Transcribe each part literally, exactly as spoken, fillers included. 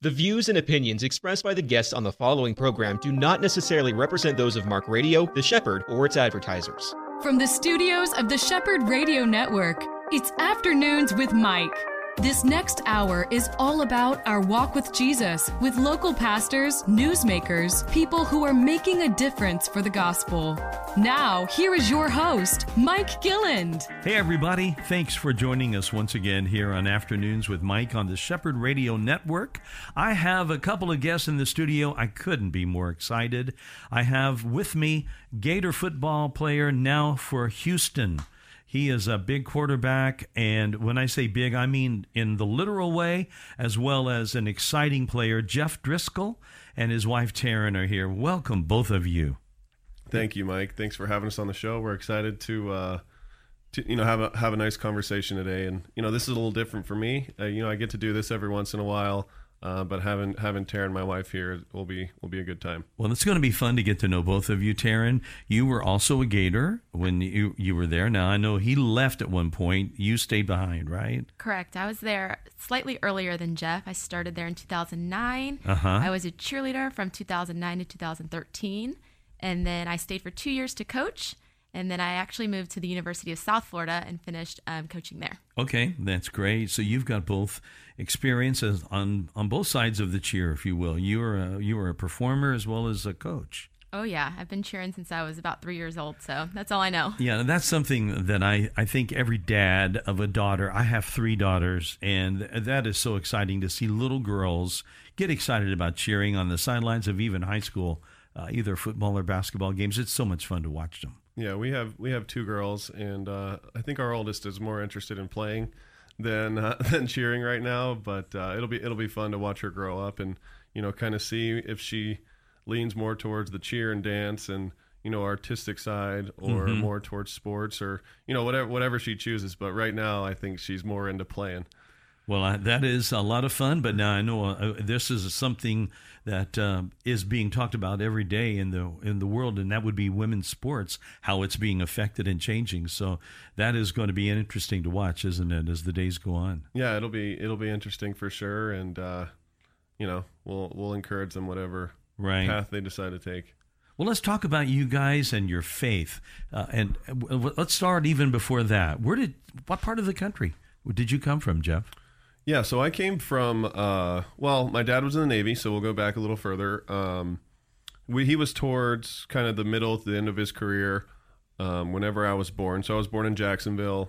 The views and opinions expressed by the guests on the following program do not necessarily represent those of Mark Radio, The Shepherd, or its advertisers. From the studios of the Shepherd Radio Network, it's Afternoons with Mike. This next hour is all about our walk with Jesus, with local pastors, newsmakers, people who are making a difference for the gospel. Now, here is your host, Mike Gilland. Hey, everybody. Thanks for joining us once again here on Afternoons with Mike on the Shepherd Radio Network. I have a couple of guests in the studio. I couldn't be more excited. I have with me Gator football player now for Houston. He is a big quarterback, and when I say big, I mean in the literal way, as well as an exciting player. Jeff Driscoll and his wife Taryn are here. Welcome, both of you. Thank you, Mike. Thanks for having us on the show. We're excited to, uh, to you know, have a have a nice conversation today. And you know, this is a little different for me. Uh, you know, I get to do this every once in a while. Uh, but having having Taryn, my wife, here will be will be a good time. Well, it's going to be fun to get to know both of you. Taryn, you were also a Gator when you you were there. Now I know he left at one point. You stayed behind, right? Correct. I was there slightly earlier than Jeff. I started there in two thousand nine. Uh-huh. I was a cheerleader from two thousand nine to two thousand thirteen, and then I stayed for two years to coach. And then I actually moved to the University of South Florida and finished um, coaching there. Okay, that's great. So you've got both experiences on, on both sides of the cheer, if you will. You were a, you were a performer as well as a coach. Oh, yeah. I've been cheering since I was about three years old, so that's all I know. Yeah, and that's something that I, I think every dad of a daughter, I have three daughters, and that is so exciting to see little girls get excited about cheering on the sidelines of even high school, uh, either football or basketball games. It's so much fun to watch them. Yeah, we have we have two girls, and uh, I think our oldest is more interested in playing than uh, than cheering right now. But uh, it'll be it'll be fun to watch her grow up, and you know, kind of see if she leans more towards the cheer and dance, and you know, artistic side, or mm-hmm. more towards sports, or you know, whatever whatever she chooses. But right now, I think she's more into playing. Well, uh, that is a lot of fun, but now I know uh, this is something that uh, is being talked about every day in the in the world, and that would be women's sports, how it's being affected and changing. So that is going to be interesting to watch, isn't it, as the days go on? Yeah, it'll be it'll be interesting for sure, and uh, you know, we'll we'll encourage them whatever right. path they decide to take. Well, let's talk about you guys and your faith, uh, and uh, let's start even before that. Where did what part of the country did you come from, Jeff? Yeah, so I came from, uh, well, my dad was in the Navy, so we'll go back a little further. Um, we, he was towards kind of the middle to the end of his career um, whenever I was born. So I was born in Jacksonville.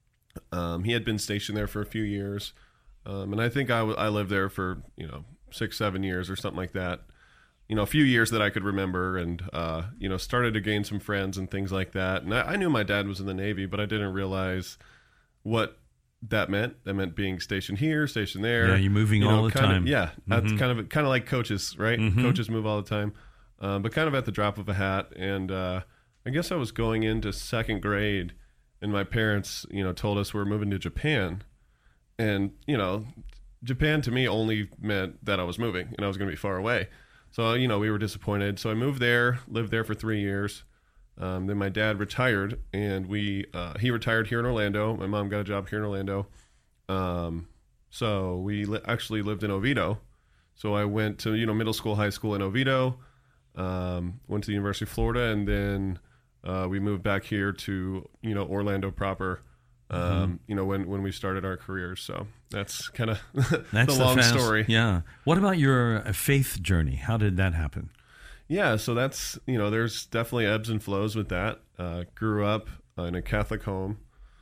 Um, he had been stationed there for a few years. Um, and I think I, w- I lived there for, you know, six, seven years or something like that. You know, a few years that I could remember, and, uh, you know, started to gain some friends and things like that. And I, I knew my dad was in the Navy, but I didn't realize what that meant. That meant being stationed here, stationed there. Yeah, you're moving you know, all the kind time. Of, yeah, mm-hmm. that's kind of kind of like coaches, right? Mm-hmm. Coaches move all the time, um, but kind of at the drop of a hat. And uh, I guess I was going into second grade, and my parents, you know, told us we're moving to Japan, and you know, Japan to me only meant that I was moving and I was going to be far away. So you know, we were disappointed. So I moved there, lived there for three years. Um, then my dad retired, and we uh, he retired here in Orlando. My mom got a job here in Orlando. Um, so we li- actually lived in Oviedo. So I went to, you know, middle school, high school in Oviedo, um, went to the University of Florida, and then uh, we moved back here to, you know, Orlando proper, um, mm-hmm. you know, when, when we started our careers. So that's kind of the long fast, story. Yeah. What about your faith journey? How did that happen? Yeah, so that's, you know, there's definitely ebbs and flows with that. Uh, grew up in a Catholic home,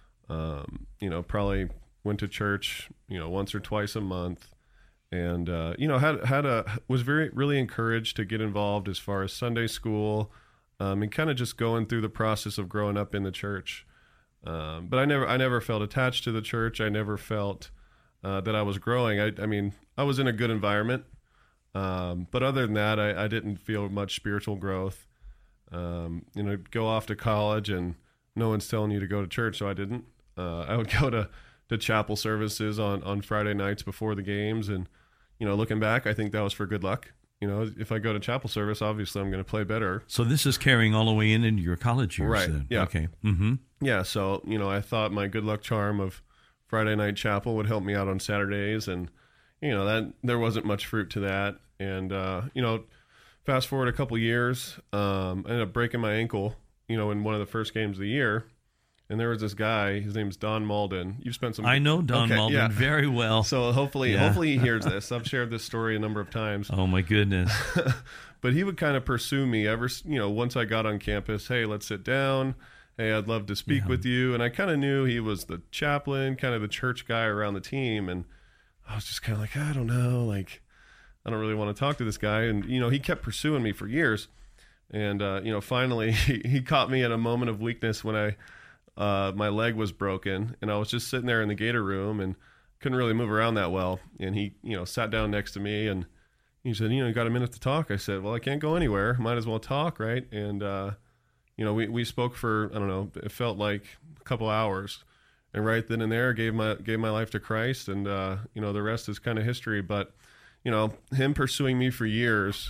um, you know, probably went to church, you know, once or twice a month, and, uh, you know, had, had a, was very, really encouraged to get involved as far as Sunday school, um, and kind of just going through the process of growing up in the church. Um, but I never, I never felt attached to the church. I never felt uh, that I was growing. I, I mean, I was in a good environment. Um, but other than that, I, I didn't feel much spiritual growth. Um, you know, go off to college and no one's telling you to go to church, so I didn't. Uh, I would go to, to chapel services on, on Friday nights before the games, and, you know, looking back, I think that was for good luck. You know, if I go to chapel service, obviously I'm going to play better. So this is carrying all the way in into your college years, right? Then. Yeah. Okay. Mm-hmm. Yeah. So, you know, I thought my good luck charm of Friday night chapel would help me out on Saturdays, and you know, that there wasn't much fruit to that. And, uh, you know, fast forward a couple years, um, I ended up breaking my ankle, you know, in one of the first games of the year. And there was this guy, his name's Don Malden. You've spent some... I know Don okay, Malden yeah. very well. So hopefully, yeah. hopefully he hears this. I've shared this story a number of times. Oh, my goodness. But he would kind of pursue me ever, you know, once I got on campus. Hey, let's sit down. Hey, I'd love to speak yeah. with you. And I kind of knew he was the chaplain, kind of the church guy around the team. And I was just kind of like, I don't know, like, I don't really want to talk to this guy. And, you know, he kept pursuing me for years. And, uh, you know, finally he, he caught me at a moment of weakness when I, uh, my leg was broken. And I was just sitting there in the Gator room and couldn't really move around that well. And he, you know, sat down next to me and he said, you know, you got a minute to talk? I said, well, I can't go anywhere. Might as well talk, right? And, uh, you know, we, we spoke for, I don't know, it felt like a couple hours. And right then and there, gave my gave my life to Christ. And, uh, you know, the rest is kind of history. But, you know, him pursuing me for years,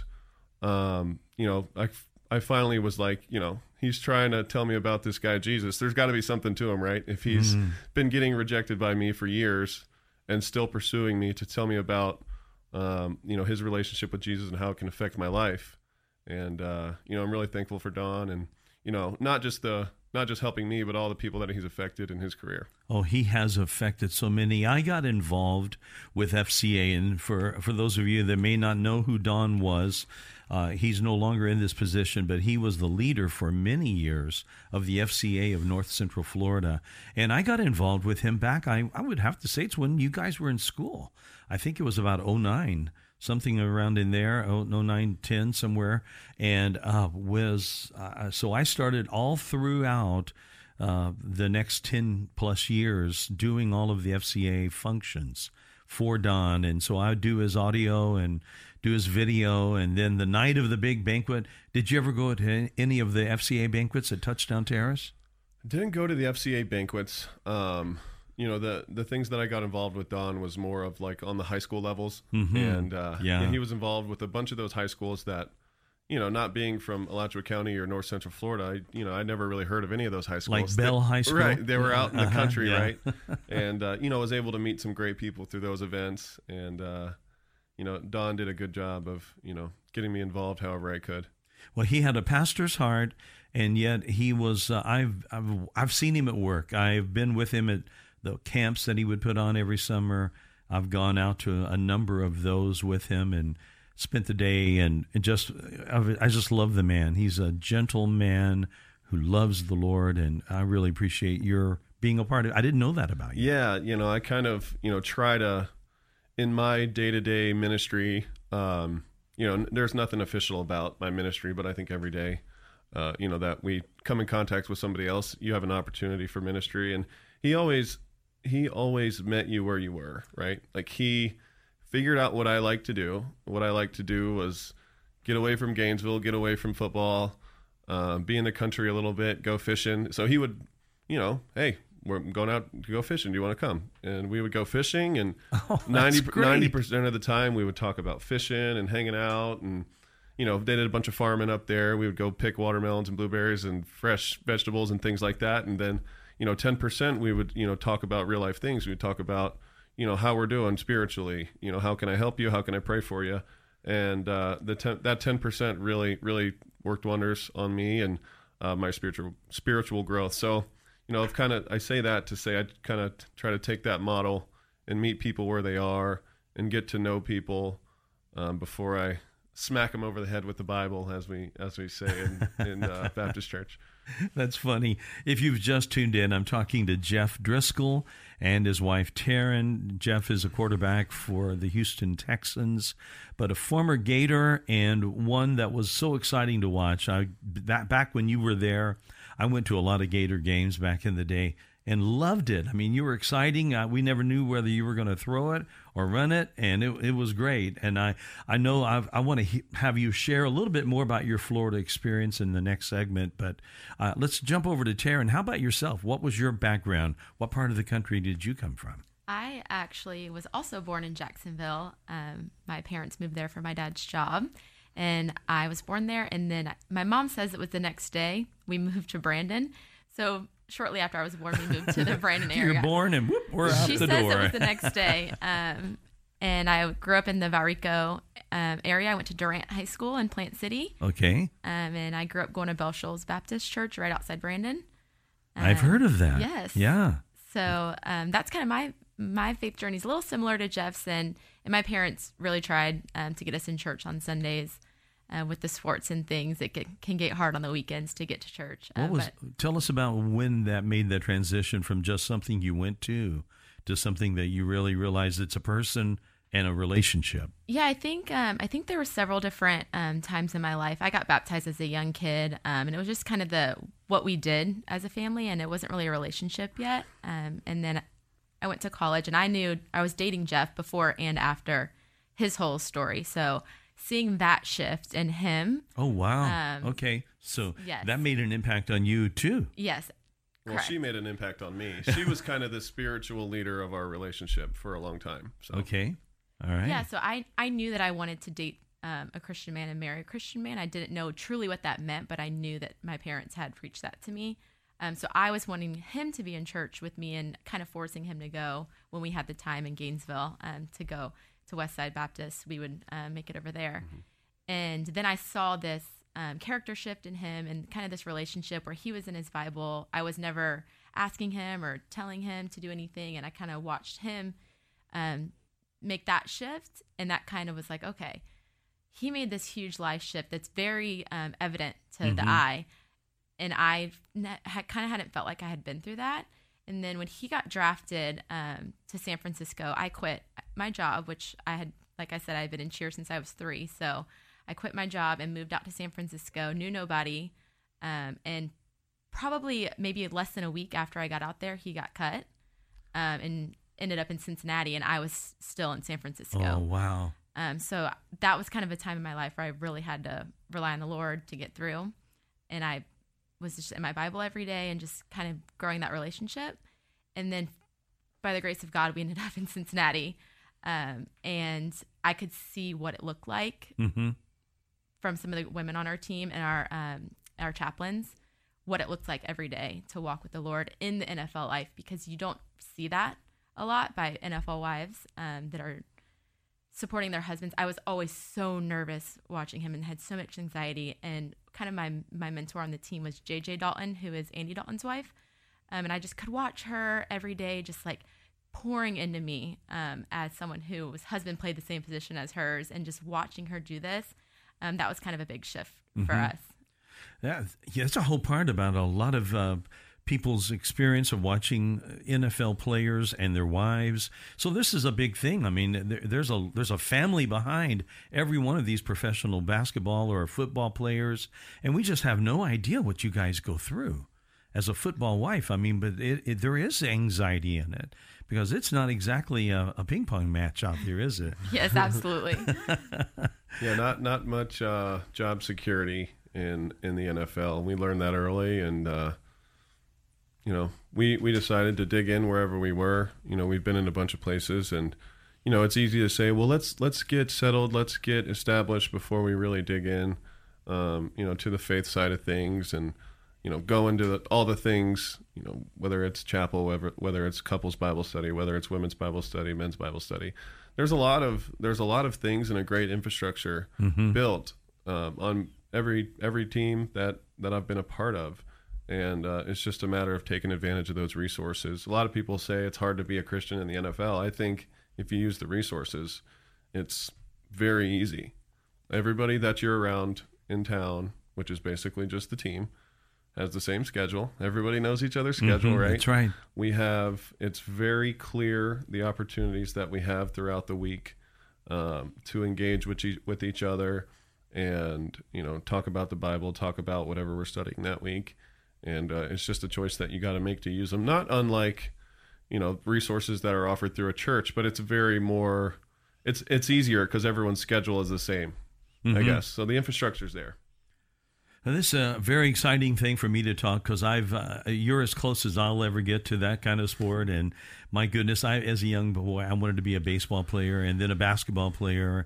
um, you know, I, I finally was like, you know, he's trying to tell me about this guy, Jesus. There's got to be something to him, right? If he's mm. been getting rejected by me for years and still pursuing me to tell me about, Um, you know, his relationship with Jesus and how it can affect my life. And, uh, you know, I'm really thankful for Don and, you know, not just the, not just helping me, but all the people that he's affected in his career. Oh, he has affected so many. I got involved with F C A, and for, for those of you that may not know who Don was, uh, he's no longer in this position, but he was the leader for many years of the F C A of North Central Florida. And I got involved with him back, I, I would have to say it's when you guys were in school. I think it was about oh nine, something around in there, oh nine, ten, somewhere. And uh, was uh, so I started all throughout uh, the next ten plus years doing all of the F C A functions for Don. And so I would do his audio and do his video. And then the night of the big banquet, did you ever go to any of the F C A banquets at Touchdown Terrace? I didn't go to the F C A banquets. Um You know, the the things that I got involved with Don was more of like on the high school levels. Mm-hmm. And uh, yeah. yeah, he was involved with a bunch of those high schools that, you know, not being from Alachua County or North Central Florida, I, you know, I never really heard of any of those high schools. Like Bell they, High School? Right. They were out in the uh-huh, country, yeah. right? And, uh, you know, I was able to meet some great people through those events. And, uh, you know, Don did a good job of, you know, getting me involved however I could. Well, he had a pastor's heart, and yet he was, uh, I've, I've, I've seen him at work. I've been with him at the camps that he would put on every summer. I've gone out to a number of those with him and spent the day, and, and just, I just love the man. He's a gentle man who loves the Lord, and I really appreciate your being a part of it. I didn't know that about you. Yeah, you know, I kind of, you know, try to, in my day-to-day ministry, um, you know, there's nothing official about my ministry, but I think every day, uh, you know, that we come in contact with somebody else, you have an opportunity for ministry. And he always, he always met you where you were, right? Like he figured out what I like to do. What I like to do was get away from Gainesville, get away from football, uh, be in the country a little bit, go fishing. So he would, you know, hey, we're going out to go fishing. Do you want to come? And we would go fishing, and oh, ninety percent of the time we would talk about fishing and hanging out. And, you know, they did a bunch of farming up there. We would go pick watermelons and blueberries and fresh vegetables and things like that. And then, you know, ten percent we would, you know, talk about real life things. We would talk about, you know, how we're doing spiritually. You know, how can I help you? How can I pray for you? And uh, the ten, that ten percent really, really worked wonders on me and uh, my spiritual spiritual growth. So, you know, I've kind of, I say that to say I kind of try to take that model and meet people where they are and get to know people um, before I smack them over the head with the Bible, as we as we say in, in uh, Baptist Church. That's funny. If you've just tuned in, I'm talking to Jeff Driscoll and his wife Taryn. Jeff is a quarterback for the Houston Texans, but a former Gator and one that was so exciting to watch. I that, back when you were there, I went to a lot of Gator games back in the day and loved it. I mean, you were exciting. Uh, we never knew whether you were going to throw it or run it, and it, it was great. And I, I know I've, I want to he- have you share a little bit more about your Florida experience in the next segment, but uh, let's jump over to Taryn. How about yourself? What was your background? What part of the country did you come from? I actually was also born in Jacksonville. Um, my parents moved there for my dad's job, and I was born there. And then my mom says it was the next day we moved to Brandon. So shortly after I was born, we moved to the Brandon area. You're born and whoop, we're out she the says door. It was the next day. Um, And I grew up in the Valrico um, area. I went to Durant High School in Plant City. Okay. Um, and I grew up going to Bell Shoals Baptist Church right outside Brandon. Um, I've heard of that. Yes. Yeah. So um, that's kind of my my faith journey is a little similar to Jeff's. And, and my parents really tried um, to get us in church on Sundays uh, with the sports and things. It get, can get hard on the weekends to get to church. Uh, What was? but, Tell us about when that made that transition from just something you went to to something that you really realized it's a person and a relationship. Yeah, I think um, I think there were several different um, times in my life. I got baptized as a young kid, um, and it was just kind of the what we did as a family, and it wasn't really a relationship yet. Um, and then I went to college, and I knew I was dating Jeff before and after his whole story. So seeing that shift in him. Oh, wow. Um, okay. So yes. that made an impact on you, too. Yes. Well, correct. she made an impact on me. She was kind of the spiritual leader of our relationship for a long time. So. Okay. All right. Yeah, so I, I knew that I wanted to date um, a Christian man and marry a Christian man. I didn't know truly what that meant, but I knew that my parents had preached that to me. Um, so I was wanting him to be in church with me and kind of forcing him to go when we had the time in Gainesville um, to go to Westside Baptist. We would uh, make it over there. Mm-hmm. And then I saw this um, character shift in him and kind of this relationship where he was in his Bible. I was never asking him or telling him to do anything, and I kind of watched him um, make that shift, and that kind of was like, okay, he made this huge life shift that's very um, evident to mm-hmm. the eye, and I ne- had, kind of hadn't felt like I had been through that. And then when he got drafted um, to San Francisco, I quit my job, which I had, like I said, I've been in cheer since I was three, so I quit my job and moved out to San Francisco, knew nobody, um, and probably maybe less than a week after I got out there, he got cut um, and ended up in Cincinnati, and I was still in San Francisco. Oh, wow. Um, so that was kind of a time in my life where I really had to rely on the Lord to get through, and I was just in my Bible every day and just kind of growing that relationship. And then by the grace of God, we ended up in Cincinnati, um, and I could see what it looked like mm-hmm. from some of the women on our team and our um, our chaplains, what it looked like every day to walk with the Lord in the N F L life, because you don't see that a lot by N F L wives um, that are supporting their husbands. I was always so nervous watching him and had so much anxiety. And kind of my my mentor on the team was J J Dalton, who is Andy Dalton's wife. Um, and I just could watch her every day, just like pouring into me um, as someone whose husband played the same position as hers, and just watching her do this. Um, that was kind of a big shift mm-hmm. for us. Yeah, yeah, that's a whole part about a lot of uh, people's experience of watching N F L players and their wives. So this is a big thing. I mean, there, there's a there's a family behind every one of these professional basketball or football players, and we just have no idea what you guys go through as a football wife. I mean, but it, it, there is anxiety in it, because it's not exactly a, a ping pong match out there, is it? Yes, absolutely. Yeah, not not much uh, job security in in the N F L. We learned that early, and uh, you know, we we decided to dig in wherever we were. You know, we've been in a bunch of places, and you know, it's easy to say, well, let's let's get settled, let's get established before we really dig in, um, you know, to the faith side of things, and you know, go into the, all the things, you know, whether it's chapel, whether whether it's couples Bible study, whether it's women's Bible study, men's Bible study. There's a lot of there's a lot of things and a great infrastructure mm-hmm. built um, on every every team that, that I've been a part of, and uh, it's just a matter of taking advantage of those resources. A lot of people say it's hard to be a Christian in the N F L. I think if you use the resources, it's very easy. Everybody that you're around in town, which is basically just the team, has the same schedule. Everybody knows each other's schedule, mm-hmm, right? That's right. We have, it's very clear the opportunities that we have throughout the week um, to engage with each, with each other, and, you know, talk about the Bible, talk about whatever we're studying that week. And uh, it's just a choice that you got to make to use them. Not unlike, you know, resources that are offered through a church, but it's very more, it's it's easier because everyone's schedule is the same, mm-hmm. I guess. So the infrastructure's there. Now, this is a very exciting thing for me to talk, because I've uh, you're as close as I'll ever get to that kind of sport. And my goodness, I as a young boy, I wanted to be a baseball player and then a basketball player.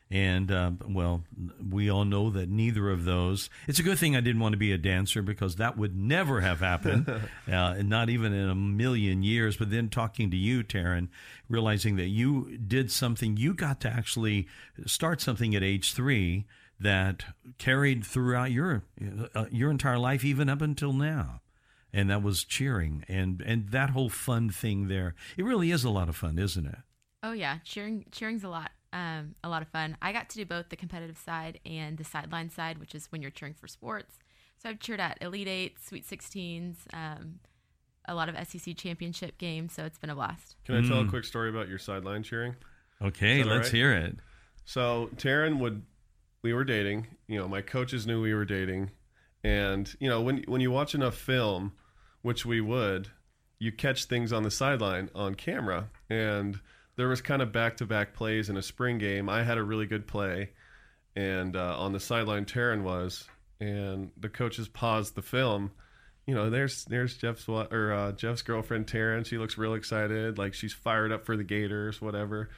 And, uh, well, we all know that neither of those. It's a good thing I didn't want to be a dancer because that would never have happened, uh, not even in a million years. But then talking to you, Taryn, realizing that you did something, you got to actually start something at age three that carried throughout your uh, your entire life, even up until now. And that was cheering. And, and that whole fun thing there, it really is a lot of fun, isn't it? Oh, yeah. Cheering, cheering's a lot. Um, a lot of fun. I got to do both the competitive side and the sideline side, which is when you're cheering for sports. So I've cheered at Elite Eights, Sweet sixteens, um, a lot of S E C championship games. So it's been a blast. Can I tell Mm. a quick story about your sideline cheering? Okay, let's right? hear it. So Taryn would, we were dating. You know, my coaches knew we were dating, and you know, when when you watch enough film, which we would, you catch things on the sideline on camera, and there was kind of back-to-back plays in a spring game. I had a really good play, and uh, on the sideline, Taryn was, and the coaches paused the film. You know, there's there's Jeff's or uh, Jeff's girlfriend Taryn. She looks real excited, like she's fired up for the Gators, whatever.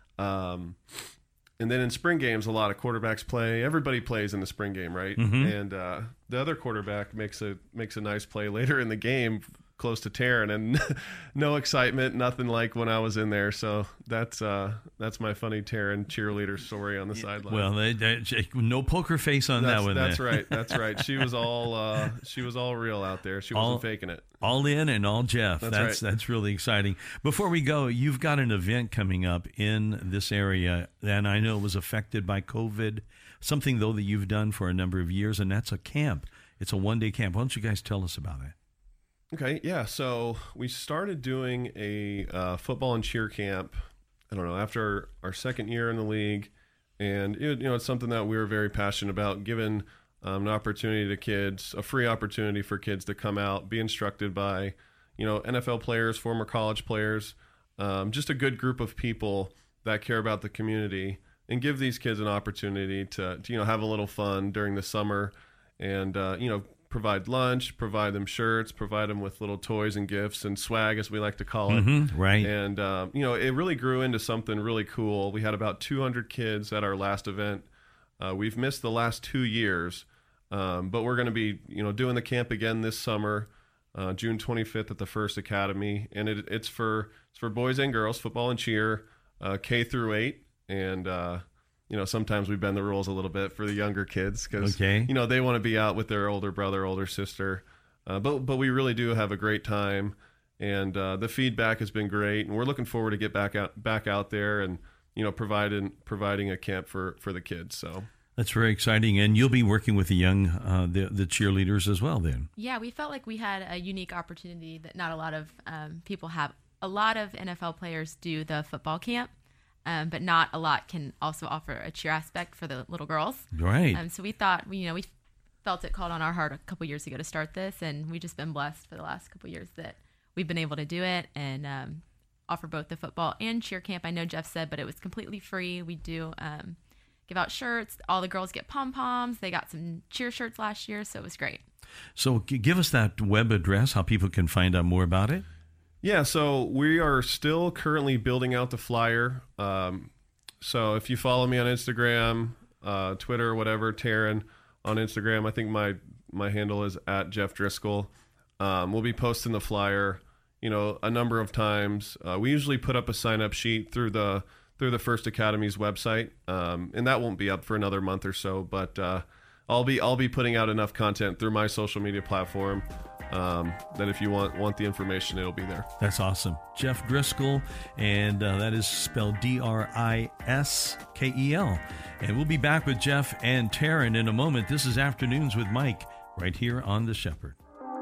Um, and then in spring games, a lot of quarterbacks play. Everybody plays in the spring game, right? Mm-hmm. And uh, the other quarterback makes a makes a nice play later in the game, close to Taryn, and no excitement, nothing like when I was in there. So that's uh, that's my funny Taryn cheerleader story on the sideline. Well, they, they, no poker face on that's, that one. That's there. right. That's right. She was all uh, she was all real out there. She wasn't All- faking it. All in and all Jeff. That's That's right. that's really exciting. Before we go, you've got an event coming up in this area, and I know it was affected by COVID. Something though that you've done for a number of years, and that's a camp. It's a one-day camp. Why don't you guys tell us about it? Okay, yeah. So we started doing a uh, football and cheer camp. I don't know, after our second year in the league, and it, you know, it's something that we were very passionate about, giving um, an opportunity to kids, a free opportunity for kids to come out, be instructed by, you know, N F L players, former college players, um, just a good group of people that care about the community, and give these kids an opportunity to, to you know, have a little fun during the summer, and uh, you know. Provide lunch, provide them shirts, provide them with little toys and gifts and swag, as we like to call it. Mm-hmm, right. And, um, you know, it really grew into something really cool. We had about two hundred kids at our last event. Uh, we've missed the last two years, um, but we're going to be, you know, doing the camp again this summer, uh, June twenty-fifth at the First Academy. And it, it's for it's for boys and girls, football and cheer, uh, K through eight. And, uh you know, sometimes we bend the rules a little bit for the younger kids because, Okay. you know, they want to be out with their older brother, older sister. Uh, but but we really do have a great time, and uh, the feedback has been great, and we're looking forward to get back out back out there and, you know, providing providing a camp for, for the kids. So That's very exciting, and you'll be working with the young, uh, the the cheerleaders as well. Then, Yeah, we felt like we had a unique opportunity that not a lot of um, people have. A lot of N F L players do the football camp, um, but not a lot can also offer a cheer aspect for the little girls. right? Um, so we thought, you know, we felt it called on our heart a couple years ago to start this, and we've just been blessed for the last couple years that we've been able to do it and um, offer both the football and cheer camp. I know Jeff said, but it was completely free. We do um, give out shirts. All the girls get pom-poms. They got some cheer shirts last year, so it was great. So, g- give us that web address, how people can find out more about it. Yeah, so we are still currently building out the flyer. Um, so if you follow me on Instagram, uh, Twitter, whatever, Taryn on Instagram, I think my my handle is at Jeff Driscoll. Um, we'll be posting the flyer, you know, a number of times. Uh, we usually put up a sign up sheet through the through the First Academy's website, um, and that won't be up for another month or so. But uh, I'll be I'll be putting out enough content through my social media platform. Um, that if you want want the information, it'll be there. That's awesome. Jeff Driscoll, and uh, that is spelled D R I S K E L. And we'll be back with Jeff and Taryn in a moment. This is Afternoons with Mike, right here on The Shepherd.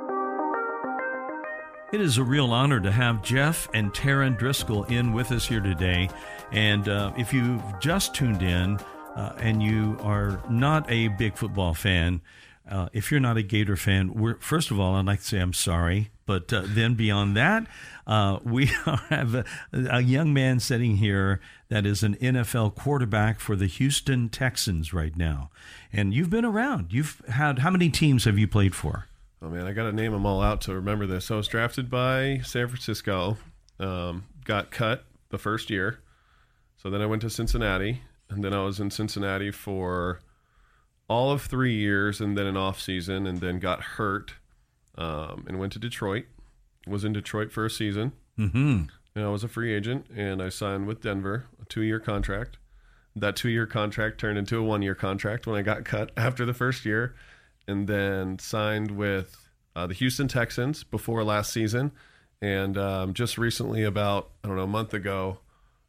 It is a real honor to have Jeff and Taryn Driscoll in with us here today. And uh, if you've just tuned in uh, and you are not a big football fan, Uh, if you're not a Gator fan, we're, first of all, I'd like to say I'm sorry. But uh, then beyond that, uh, we have a, a young man sitting here that is an N F L quarterback for the Houston Texans right now. And you've been around. You've had, how many teams have you played for? Oh, man, I got to name them all out to remember this. So I was drafted by San Francisco, um, got cut the first year. So then I went to Cincinnati, and then I was in Cincinnati for all of three years, and then an off season, and then got hurt, um, and went to Detroit. Was in Detroit for a season, mm-hmm. and I was a free agent, and I signed with Denver, a two-year contract. That two-year contract turned into a one-year contract when I got cut after the first year, and then signed with uh, the Houston Texans before last season, and um, just recently, about I don't know a month ago,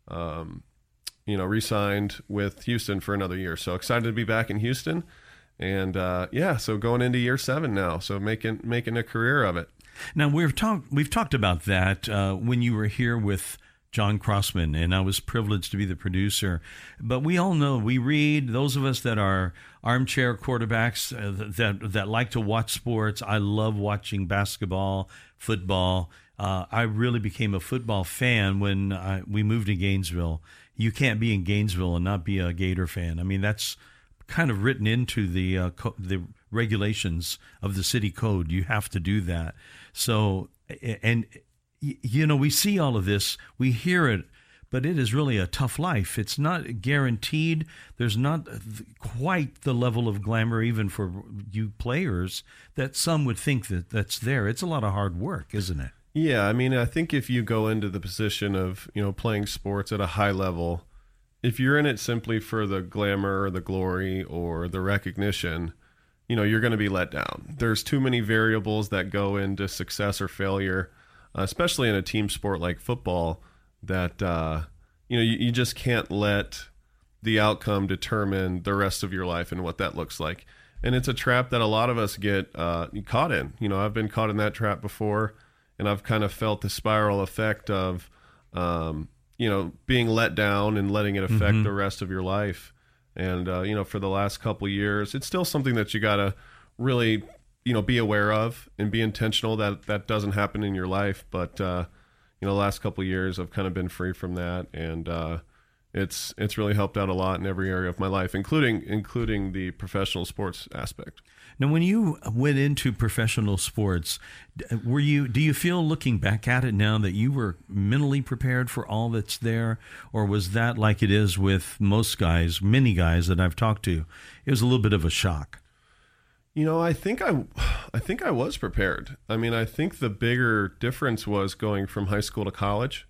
um, you know, re-signed with Houston for another year. So excited to be back in Houston, and uh, yeah, so going into year seven now, so making making a career of it. Now we've talked we've talked about that uh, when you were here with John Crossman, and I was privileged to be the producer. But we all know, we read, those of us that are armchair quarterbacks uh, that that like to watch sports. I love watching basketball, football. Uh, I really became a football fan when I, we moved to Gainesville. You can't be in Gainesville and not be a Gator fan. I mean, that's kind of written into the uh, co- the regulations of the city code. You have to do that. So, and you know, we see all of this, we hear it, but it is really a tough life. It's not guaranteed. There's not quite the level of glamour, even for you players, that some would think that that's there. It's a lot of hard work, isn't it? Yeah, I mean, I think if you go into the position of, you know, playing sports at a high level, if you're in it simply for the glamour or the glory or the recognition, you know, you're going to be let down. There's too many variables that go into success or failure, especially in a team sport like football, that, uh, you know, you, you just can't let the outcome determine the rest of your life and what that looks like. And it's a trap that a lot of us get uh, caught in. You know, I've been caught in that trap before, and I've kind of felt the spiral effect of, um, you know, being let down and letting it affect mm-hmm. the rest of your life. And, uh, you know, for the last couple of years, it's still something that you got to really, you know, be aware of and be intentional that that doesn't happen in your life. But, uh, you know, the last couple of years I've kind of been free from that. And uh, it's it's really helped out a lot in every area of my life, including including the professional sports aspect. Now, when you went into professional sports, were you? Do you feel, looking back at it now, that you were mentally prepared for all that's there? Or was that like it is with most guys, many guys that I've talked to? It was a little bit of a shock. You know, I think I, I think I was prepared. I mean, I think the bigger difference was going from high school to college.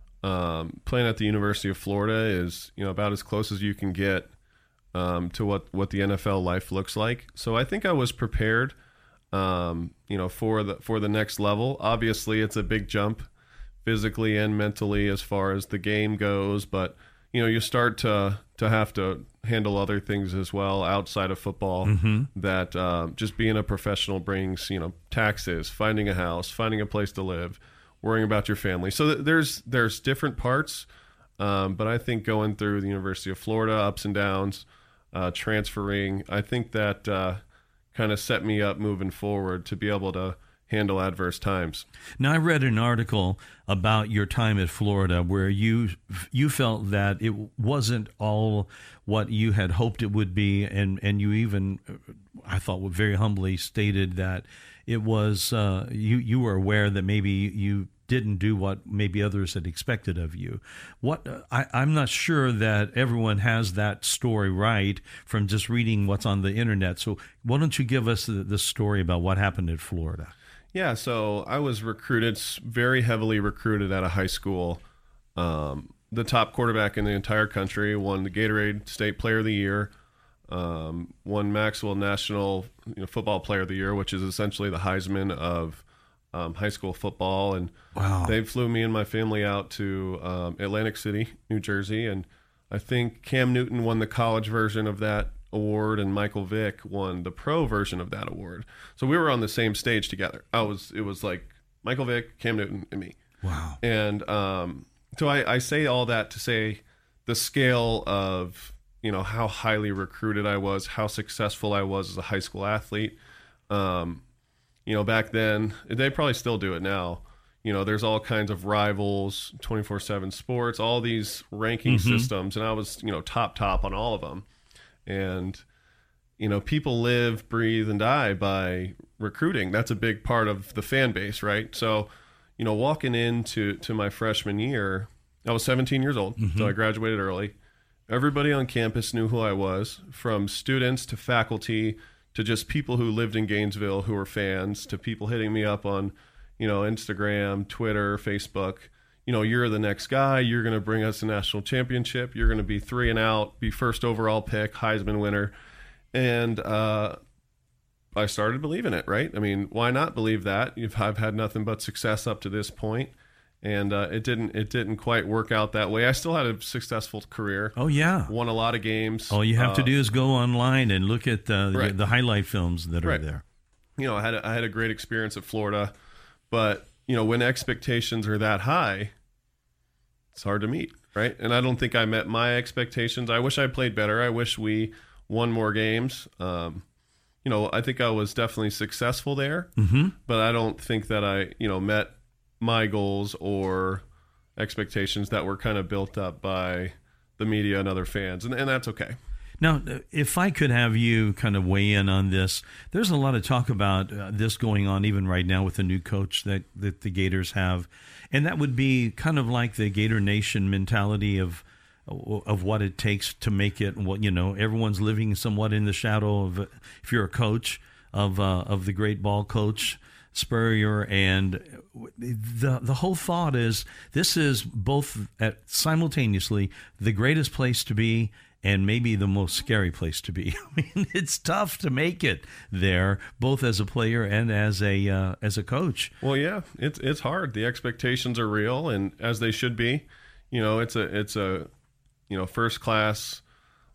Um, playing at the University of Florida is, you know, about as close as you can get um, to what, what the N F L life looks like. So I think I was prepared, um, you know, for the for the next level. Obviously, it's a big jump physically and mentally as far as the game goes, but you know, you start to to have to handle other things as well outside of football. Mm-hmm. That uh, just being a professional brings, you know, taxes, finding a house, finding a place to live, worrying about your family. So th- there's there's different parts, um, but I think going through the University of Florida, ups and downs, uh, transferring, I think that uh, kind of set me up moving forward to be able to handle adverse times. Now, I read an article about your time at Florida where you you felt that it wasn't all what you had hoped it would be, and, and you even, I thought, very humbly stated that it was, uh, you, you were aware that maybe you didn't do what maybe others had expected of you. What I, I'm not sure that everyone has that story right from just reading what's on the internet. So why don't you give us the, the story about what happened at Florida? Yeah, so I was recruited, very heavily recruited out of high school. Um, the top quarterback in the entire country, won the Gatorade State Player of the Year, um, won Maxwell National you know, Football Player of the Year, which is essentially the Heisman of um, high school football. And wow. They flew me and my family out to um, Atlantic City, New Jersey, and I think Cam Newton won the college version of that award, and Michael Vick won the pro version of that award. So we were on the same stage together. I was, it was like Michael Vick, Cam Newton, and me. Wow. And um, so I, I say all that to say the scale of, you know, how highly recruited I was, how successful I was as a high school athlete. Um, you know, back then, they probably still do it now. You know, there's all kinds of rivals, twenty-four seven sports, all these ranking mm-hmm. systems, and I was, you know, top, top on all of them. And, you know, people live, breathe, and die by recruiting. That's a big part of the fan base, right? So, you know, walking into to my freshman year, I was seventeen years old, mm-hmm. so I graduated early. Everybody on campus knew who I was, from students to faculty to just people who lived in Gainesville who were fans, to people hitting me up on, you know, Instagram, Twitter, Facebook. You know, you're the next guy. You're going to bring us a national championship. You're going to be three and out, be first overall pick, Heisman winner. And uh, I started believing it, right? I mean, why not believe that? If I've had nothing but success up to this point. And uh, it didn't it didn't quite work out that way. I still had a successful career. Oh, yeah. Won a lot of games. All you have uh, to do is go online and look at uh, right. the, the highlight films that are right. there. You know, I had a, I had a great experience at Florida. But, you know, when expectations are that high, it's hard to meet, right? And I don't think I met my expectations. I wish I played better. I wish we won more games. Um, you know, I think I was definitely successful there. Mm-hmm. But I don't think that I, you know, met my goals or expectations that were kind of built up by the media and other fans, and, and that's okay. Now, if I could have you kind of weigh in on this, there's a lot of talk about uh, this going on even right now with the new coach that, that the Gators have, and that would be kind of like the Gator Nation mentality of of what it takes to make it. What you know, everyone's living somewhat in the shadow of, if you're a coach, of uh, of the great ball coach Spurrier, and the the whole thought is this is both at simultaneously the greatest place to be and maybe the most scary place to be. I mean, it's tough to make it there, both as a player and as a uh, as a coach. Well, yeah, it's it's hard. The expectations are real, and as they should be. You know, it's a it's a you know first class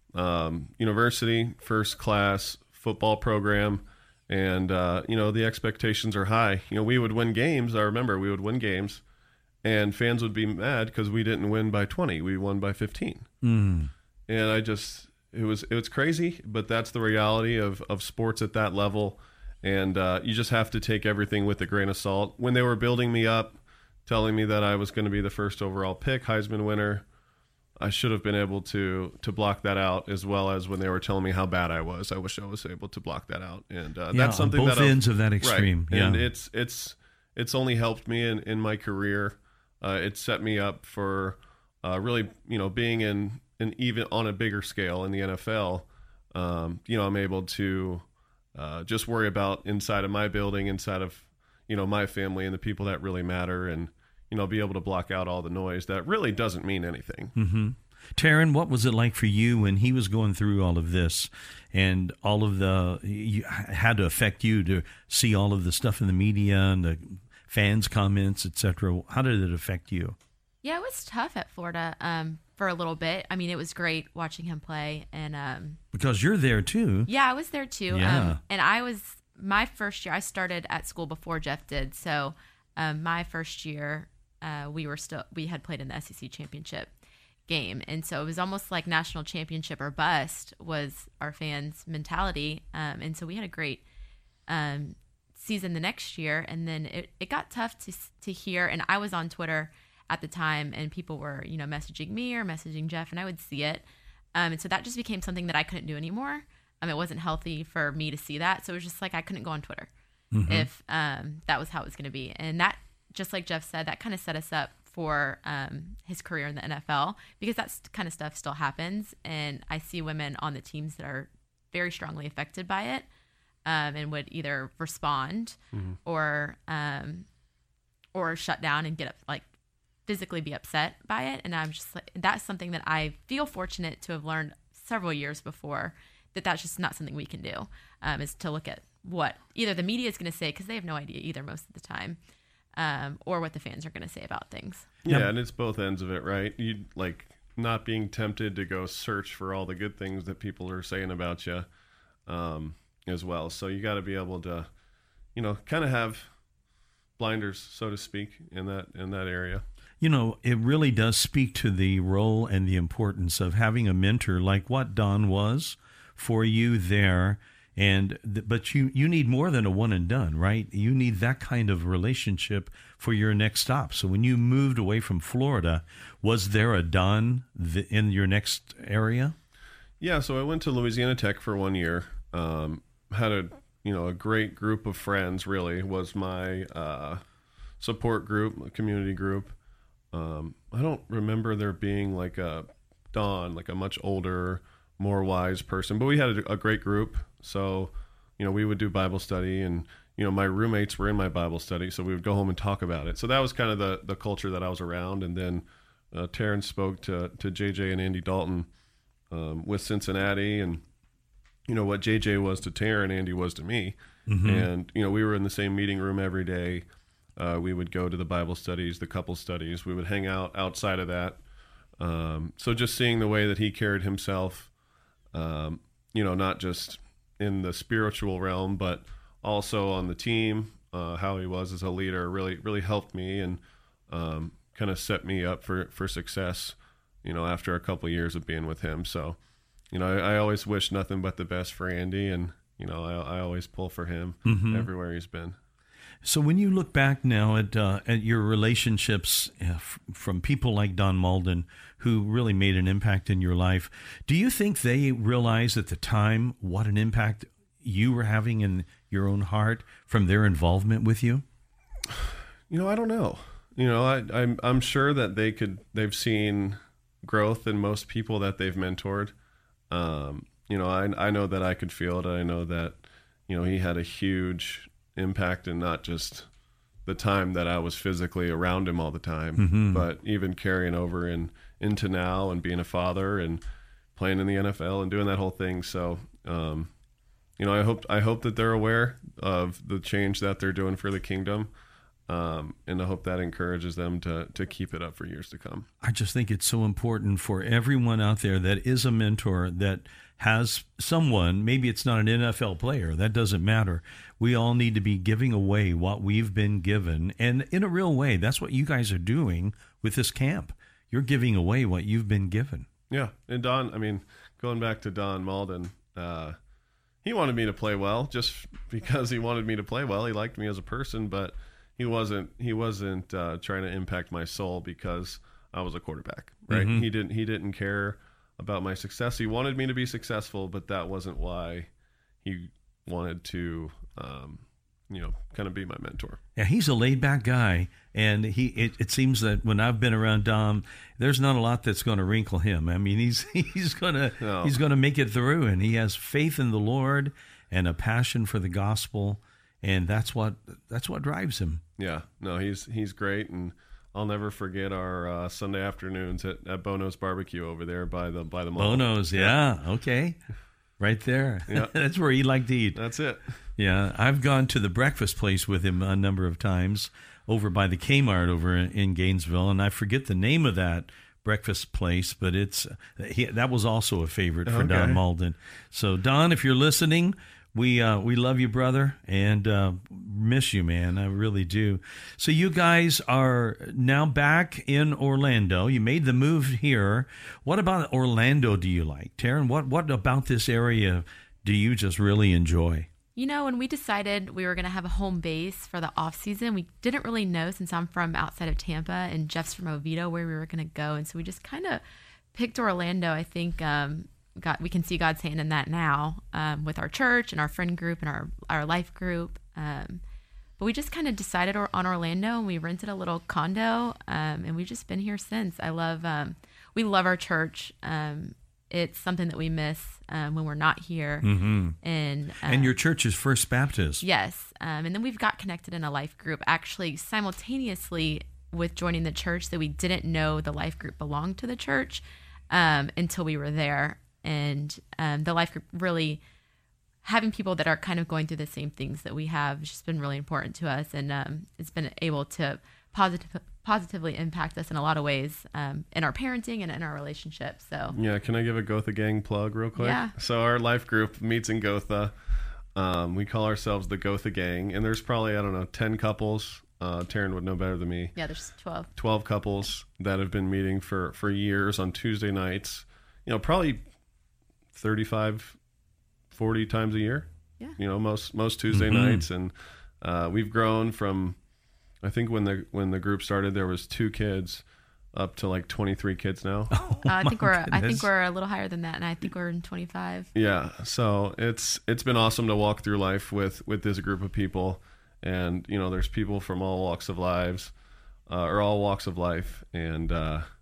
um, university, first class football program. And, uh, you know, the expectations are high. You know, we would win games. I remember we would win games, and fans would be mad because we didn't win by twenty. We won by fifteen. Mm. And I just, it was it was crazy, but that's the reality of, of sports at that level. And uh, you just have to take everything with a grain of salt. When they were building me up, telling me that I was going to be the first overall pick, Heisman winner, I should have been able to to block that out, as well as when they were telling me how bad I was. I wish I was able to block that out, and uh, yeah, that's something on both that ends of that extreme. Right. Yeah, and it's it's it's only helped me in, in my career. Uh, it set me up for uh, really, you know, being in an even on a bigger scale in the N F L. Um, you know, I'm able to uh, just worry about inside of my building, inside of you know my family and the people that really matter, and you know, be able to block out all the noise that really doesn't mean anything. Mm-hmm. Taryn, what was it like for you when he was going through all of this and all of the, you had to affect you to see all of the stuff in the media and the fans' comments, et cetera? How did it affect you? Yeah, it was tough at Florida um, for a little bit. I mean, it was great watching him play. and um, Because you're there too. Yeah, I was there too. Yeah. Um, and I was, my first year, I started at school before Jeff did. So um, my first year, Uh, we were still we had played in the S E C championship game, and so it was almost like national championship or bust was our fans' mentality. Um, and so we had a great um, season the next year, and then it, it got tough to to hear. And I was on Twitter at the time, and people were you know messaging me or messaging Jeff, and I would see it. Um, and so that just became something that I couldn't do anymore. Um, it wasn't healthy for me to see that, so it was just like I couldn't go on Twitter mm-hmm. if um, that was how it was going to be, and that. Just like Jeff said, that kind of set us up for um, his career in the N F L, because that kind of stuff still happens. And I see women on the teams that are very strongly affected by it um, and would either respond mm-hmm. or um, or shut down and get up, like physically be upset by it. And I'm just like, that's something that I feel fortunate to have learned several years before, that that's just not something we can do, um, is to look at what either the media is going to say, because they have no idea either most of the time. Um, or what the fans are going to say about things. Yeah, yeah, and it's both ends of it, right? You like not being tempted to go search for all the good things that people are saying about you um, as well. So you got to be able to, you know, kind of have blinders, so to speak, in that in that area. You know, it really does speak to the role and the importance of having a mentor like what Don was for you there. And but you, you need more than a one and done, right? You need that kind of relationship for your next stop. So when you moved away from Florida, was there a Don in your next area? Yeah, so I went to Louisiana Tech for one year. Um, had a you know a great group of friends. Really was my uh, support group, a community group. Um, I don't remember there being like a Don, like a much older, more wise person. But we had a, a great group. So, you know, we would do Bible study, and, you know, my roommates were in my Bible study, so we would go home and talk about it. So that was kind of the, the culture that I was around. And then uh, Taryn spoke to, to J J and Andy Dalton um, with Cincinnati, and, you know, what J J was to Taryn, Andy was to me. Mm-hmm. And, you know, we were in the same meeting room every day. Uh, we would go to the Bible studies, the couple studies. We would hang out outside of that. Um, so just seeing the way that he carried himself, um, you know, not just in the spiritual realm, but also on the team, uh, how he was as a leader really, really helped me, and um, kind of set me up for, for success, you know, after a couple of years of being with him. So, you know, I, I always wish nothing but the best for Andy, and, you know, I, I always pull for him mm-hmm. everywhere he's been. So when you look back now at uh, at your relationships uh, f- from people like Don Malden, who really made an impact in your life, do you think they realized at the time what an impact you were having in your own heart from their involvement with you? You know, I don't know. You know, I, I'm I'm sure that they could. They've seen growth in most people that they've mentored. Um, you know, I I know that I could feel it. I know that, you know, he had a huge impact in not just the time that I was physically around him all the time, mm-hmm. but even carrying over in into now and being a father and playing in the N F L and doing that whole thing. So, um, you know, I hope I hope that they're aware of the change that they're doing for the kingdom, um, and I hope that encourages them to to keep it up for years to come. I just think it's so important for everyone out there that is a mentor, that has someone, maybe it's not an N F L player, that doesn't matter. We all need to be giving away what we've been given, and in a real way. That's what you guys are doing with this camp. You're giving away what you've been given. Yeah, and Don, I mean, going back to Don Malden, uh, he wanted me to play well just because he wanted me to play well. He liked me as a person, but he wasn't he wasn't uh, trying to impact my soul because I was a quarterback, right? Mm-hmm. He didn't he didn't care about my success. He wanted me to be successful, but that wasn't why he wanted to, um, you know, kind of be my mentor. Yeah, he's a laid-back guy, and he. It, it seems that when I've been around Dom, there's not a lot that's going to wrinkle him. I mean, he's he's gonna no. he's gonna make it through, and he has faith in the Lord and a passion for the gospel, and that's what that's what drives him. Yeah, no, he's he's great, and I'll never forget our uh, Sunday afternoons at, at Bono's Barbecue over there by the by the mall. Bono's, yeah, yeah. Okay, right there. Yeah. That's where he liked to eat. That's it. Yeah, I've gone to the breakfast place with him a number of times over by the Kmart over in Gainesville, and I forget the name of that breakfast place, but it's he, that was also a favorite for okay. Don Malden. So, Don, if you're listening, we uh, we love you, brother, and uh, miss you, man. I really do. So you guys are now back in Orlando. You made the move here. What about Orlando do you like? Taryn, what, what about this area do you just really enjoy? You know, when we decided we were going to have a home base for the off season, we didn't really know, since I'm from outside of Tampa and Jeff's from Oviedo, where we were going to go. And so we just kind of picked Orlando. I think um, God, we can see God's hand in that now um, with our church and our friend group and our, our life group. Um, but we just kind of decided on Orlando, and we rented a little condo, um, and we've just been here since. I love, um, we love our church. Um, it's something that we miss um, when we're not here. Mm-hmm. And uh, and your church is First Baptist. Yes. Um, and then we've got connected in a life group, actually simultaneously with joining the church, that we didn't know the life group belonged to the church um, until we were there. And um, the life group, really having people that are kind of going through the same things that we have, has just been really important to us. And um, it's been able to positive, positively impact us in a lot of ways um, in our parenting and in our relationships. So yeah, can I give a Gotha Gang plug real quick? Yeah. So our life group meets in Gotha. Um, we call ourselves the Gotha Gang, and there's probably, I don't know, ten couples. Uh, Taryn would know better than me. Yeah, there's twelve. twelve couples that have been meeting for, for years on Tuesday nights. You know, probably thirty-five, forty times a year. Yeah. You know, most most Tuesday mm-hmm. nights, and uh, we've grown from, I think when the when the group started, there was two kids, up to like twenty-three kids now. Oh, uh, I think we're goodness. I think we're a little higher than that, and I think we're in twenty-five. Yeah, so it's it's been awesome to walk through life with with this group of people, and you know, there's people from all walks of lives, uh, or all walks of life, and uh,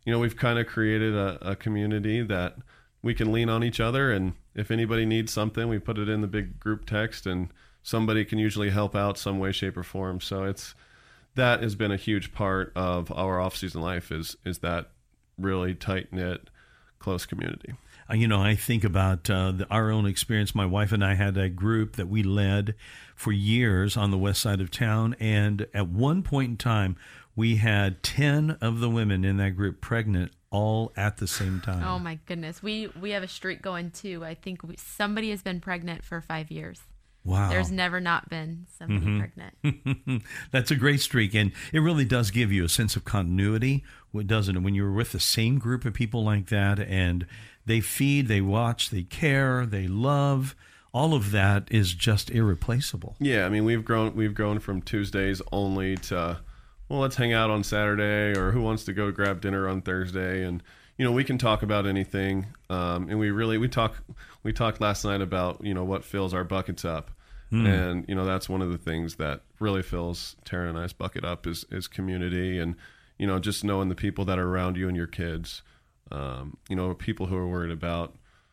you know, we've kind of created a, a community that we can lean on each other. And if anybody needs something, we put it in the big group text, and somebody can usually help out some way, shape, or form. So it's that has been a huge part of our off-season life is is that really tight-knit, close community. Uh, you know, I think about uh, the, our own experience. My wife and I had a group that we led for years on the west side of town, and at one point in time, we had ten of the women in that group pregnant all at the same time. Oh, my goodness. We, we have a streak going, too. I think we, somebody has been pregnant for five years. Wow. There's never not been somebody mm-hmm. pregnant. That's a great streak, and it really does give you a sense of continuity, doesn't it? When you're with the same group of people like that, and they feed, they watch, they care, they love, all of that is just irreplaceable. Yeah, I mean, we've grown we've grown from Tuesdays only to, well, let's hang out on Saturday, or who wants to go grab dinner on Thursday, and you know, we can talk about anything, um, and we really we talk we talked last night about, you know, what fills our buckets up. Mm. And, you know, that's one of the things that really fills Tara and I's bucket up is, is community and, you know, just knowing the people that are around you and your kids, um, you know, people who are worried about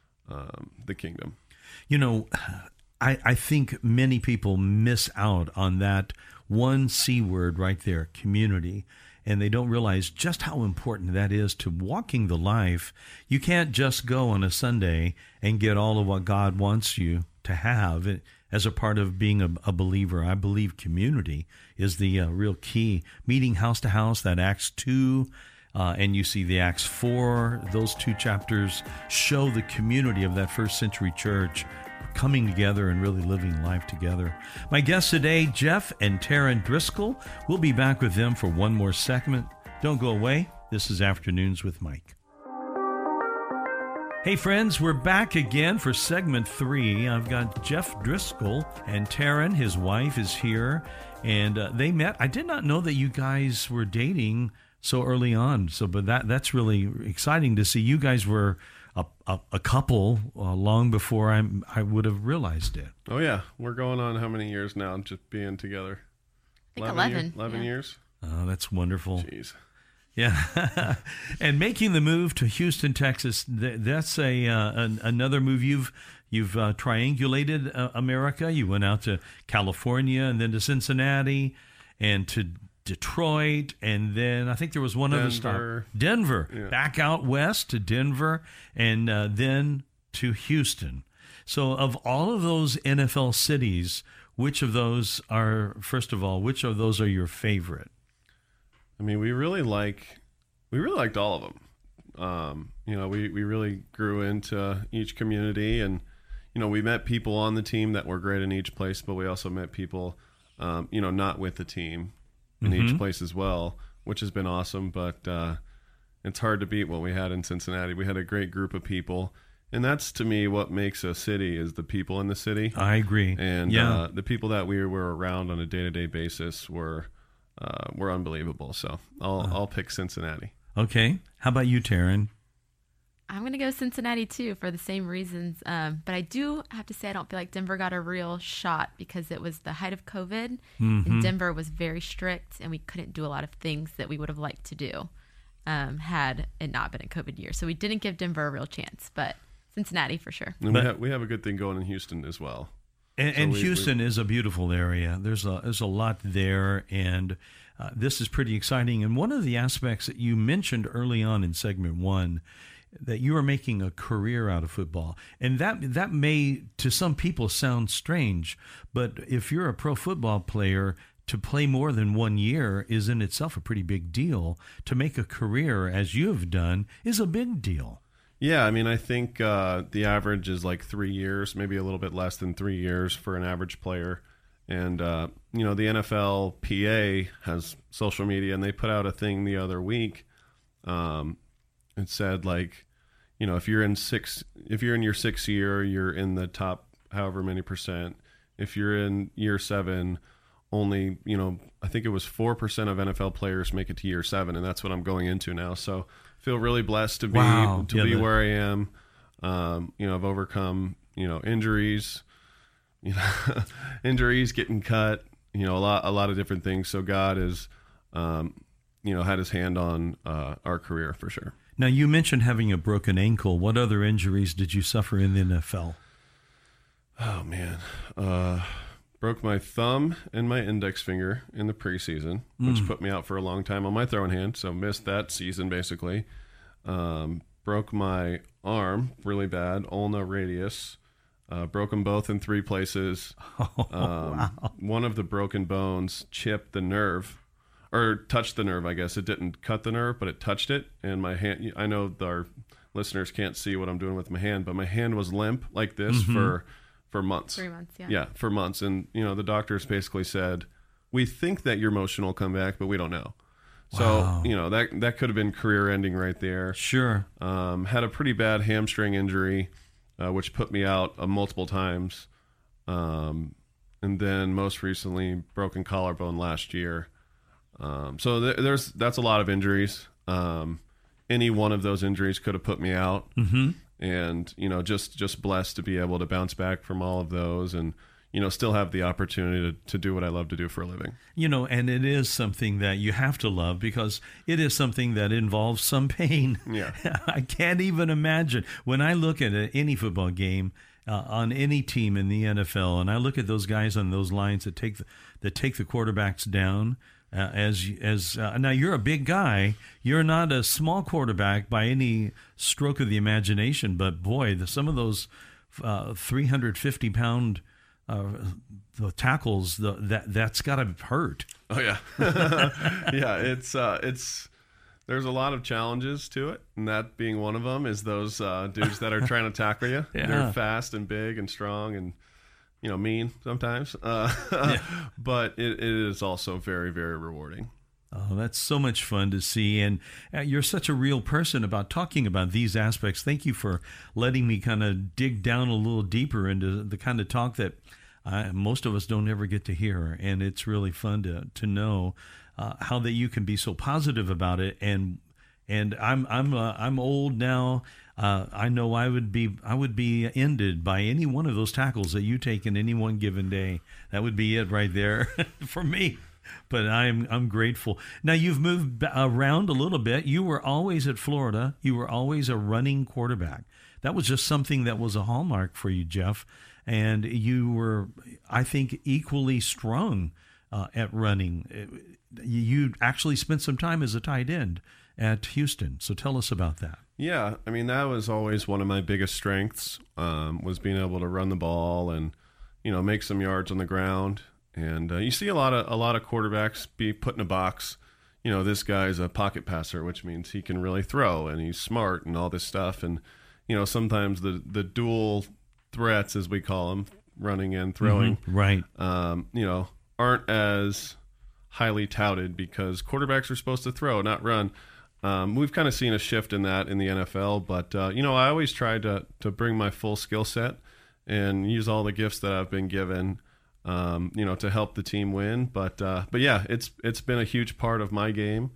um, the kingdom. You know, I, I think many people miss out on that one C word right there, community, and they don't realize just how important that is to walking the life. You can't just go on a Sunday and get all of what God wants you to have it, as a part of being a, a believer. I believe community is the uh, real key. Meeting house to house, that Acts two, uh, and you see the Acts four, those two chapters show the community of that first century church coming together and really living life together. My guests today, Jeff and Taryn Driscoll. We'll be back with them for one more segment. Don't go away. This is Afternoons with Mike. Hey friends, we're back again for segment three. I've got Jeff Driscoll and Taryn, his wife, is here, and uh, they met. I did not know that you guys were dating so early on. So, but that that's really exciting to see. You guys were a a, a couple uh, long before I I would have realized it. Oh yeah, we're going on how many years now? Just being together. I think eleven. Year, eleven yeah. years. Oh, that's wonderful. Jeez. Yeah, and making the move to Houston, Texas, th- that's a uh, an, another move. You've you've uh, triangulated uh, America. You went out to California and then to Cincinnati and to Detroit, and then I think there was one Denver. other stop, Denver. Yeah. Back out west to Denver, and uh, then to Houston. So, of all of those N F L cities, which of those are, first of all, which of those are your favorite? I mean, we really like, we really liked all of them. Um, you know, we, we really grew into each community, and, you know, we met people on the team that were great in each place, but we also met people, um, you know, not with the team in mm-hmm. each place as well, which has been awesome. But uh, it's hard to beat what we had in Cincinnati. We had a great group of people, and that's, to me, what makes a city is the people in the city. I agree. And yeah. uh, the people that we were around on a day-to-day basis were Uh, were unbelievable. So I'll uh, I'll pick Cincinnati. Okay. How about you, Taryn? I'm going to go Cincinnati, too, for the same reasons. Um, but I do have to say I don't feel like Denver got a real shot because it was the height of COVID. Mm-hmm. And Denver was very strict, and we couldn't do a lot of things that we would have liked to do um, had it not been a COVID year. So we didn't give Denver a real chance, but Cincinnati for sure. And but, we, have, we have a good thing going in Houston as well. And, so and we, Houston we, is a beautiful area. There's a there's a lot there, and uh, this is pretty exciting. And one of the aspects that you mentioned early on in segment one, that you are making a career out of football, and that that may to some people sound strange, but if you're a pro football player, to play more than one year is in itself a pretty big deal. To make a career, as you have done, is a big deal. Yeah, I mean, I think uh, the average is like three years, maybe a little bit less than three years for an average player. And, uh, you know, the N F L P A has social media, and they put out a thing the other week. Um, it said, like, you know, if you're in six, if you're in your sixth year, you're in the top however many percent. If you're in year seven, only, you know, I think it was four percent of N F L players make it to year seven, and that's what I'm going into now. So feel really blessed to be wow. to yeah, be the... where I am. Um, you know, I've overcome, you know, injuries, you know, injuries, getting cut, you know, a lot, a lot of different things. So God is, um, you know, had his hand on uh, our career for sure. Now, you mentioned having a broken ankle. What other injuries did you suffer in the N F L? Oh, man. Uh, broke my thumb and my index finger in the preseason, which mm. put me out for a long time on my throwing hand, so missed that season basically. Um, broke my arm really bad, ulna radius. Uh, broke them both in three places. Oh, um, wow. One of the broken bones chipped the nerve, or touched the nerve, I guess. It didn't cut the nerve, but it touched it. And my hand, I know our listeners can't see what I'm doing with my hand, but my hand was limp like this mm-hmm. for for months. Three months, yeah. Yeah, for months. And, you know, the doctors basically said, we think that your motion will come back, but we don't know. Wow. So, you know, that that could have been career ending right there. Sure. Um, had a pretty bad hamstring injury. Uh, which put me out uh, multiple times. Um, and then most recently, broken collarbone last year. Um, so th- there's that's a lot of injuries. Um, any one of those injuries could have put me out. Mm-hmm. And, you know, just, just blessed to be able to bounce back from all of those and, you know, still have the opportunity to, to do what I love to do for a living. You know, and it is something that you have to love because it is something that involves some pain. Yeah. I can't even imagine. When I look at a, any football game uh, on any team in the N F L, and I look at those guys on those lines that take the, that take the quarterbacks down, uh, as as uh, now you're a big guy. You're not a small quarterback by any stroke of the imagination, but boy, the, some of those uh, three hundred fifty pound Uh, the tackles, the, that that's got to hurt. Oh yeah, yeah. It's uh, it's there's a lot of challenges to it, and that being one of them is those uh, dudes that are trying to tackle you. Yeah. They're fast and big and strong and you know mean sometimes, uh, yeah. but it, it is also very very rewarding. Oh, that's so much fun to see. And uh, you're such a real person about talking about these aspects. Thank you for letting me kind of dig down a little deeper into the kind of talk that uh, most of us don't ever get to hear. And it's really fun to to know uh, how that you can be so positive about it. And and I'm I'm uh, I'm old now. Uh, I know I would be I would be ended by any one of those tackles that you take in any one given day. That would be it right there for me. But I'm I'm grateful. Now, you've moved around a little bit. You were always at Florida. You were always a running quarterback. That was just something that was a hallmark for you, Jeff. And you were, I think, equally strong uh, at running. You actually spent some time as a tight end at Houston. So tell us about that. Yeah, I mean, that was always one of my biggest strengths, um, was being able to run the ball and, you know, make some yards on the ground. And uh, you see a lot of a lot of quarterbacks be put in a box. You know, this guy's a pocket passer, which means he can really throw and he's smart and all this stuff. And you know, sometimes the the dual threats, as we call them, running and throwing, mm-hmm. right? Um, you know, aren't as highly touted because quarterbacks are supposed to throw, not run. Um, we've kind of seen a shift in that in the N F L, but uh, you know, I always try to to bring my full skill set and use all the gifts that I've been given. Um, you know, to help the team win, but uh, but yeah, it's it's been a huge part of my game.